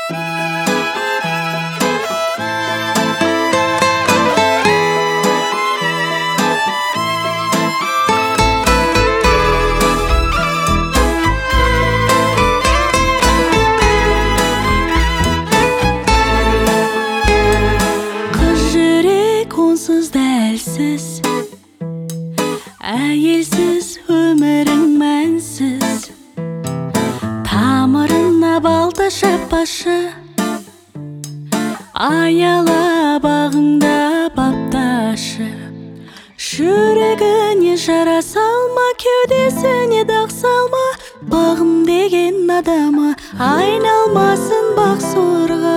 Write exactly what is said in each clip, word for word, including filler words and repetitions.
Әлсіз, әйелсіз өмірің мәнсіз, тамырына балта шаппашы, аяла бағыңда бапташы. Жүрегіне жара салма, кеудесіне дақ салма, бағым деген адамы айналмасын бақ сорға.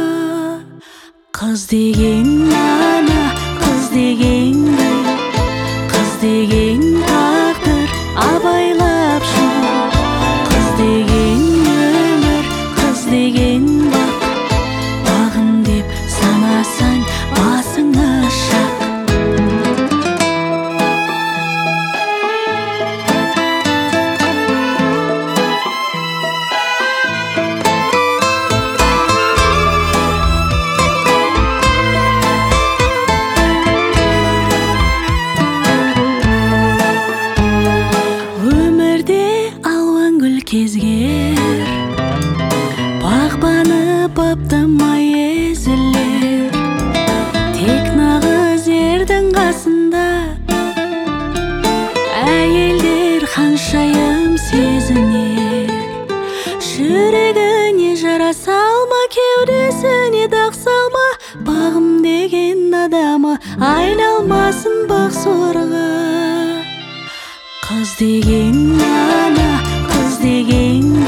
Қыз деген ана, қыз деген гүл, қыз деген тағдыр абайлап жүр. Қыз деген өмір, қыз деген бақ, бағым деп санасаң басыңа шақ. Кезгер бағбаны баптамай езілер, тек нағыз ердің қасында әйелдер ханшайым сезінер. Жүрегіне жара салма, кеудесіне дақ салма, бағым деген адамы айналмасын бақ сорға. Қыз деген ана, қыз деген